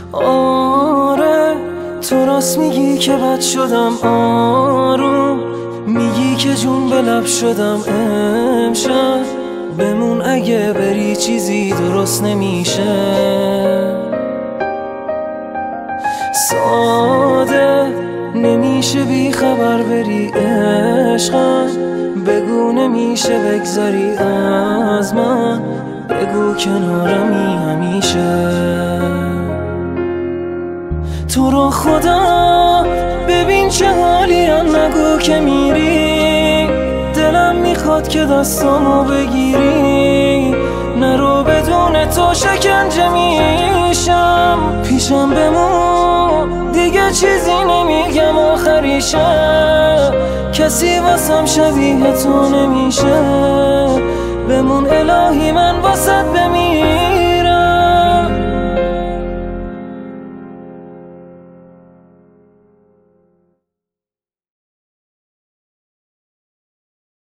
آره تو راست میگی که بد شدم، آروم میگی که جون به لب شدم. امشب بمون اگه بری چیزی درست نمیشه. ساده نمیشه بی خبر بری عشقم، بگو نمیشه بگذری از من، بگو کنارمی همیشه. تو رو خدا ببین چه حالی، نگو که میری، دلم میخواد که دستامو بگیری. نرو بدون تو شکنجه میشم، پیشم بمون دیگه چیزی نمیگم آخریشه. کسی واسم شبیه تو نمیشه، بمون الهی من واسط بمیر.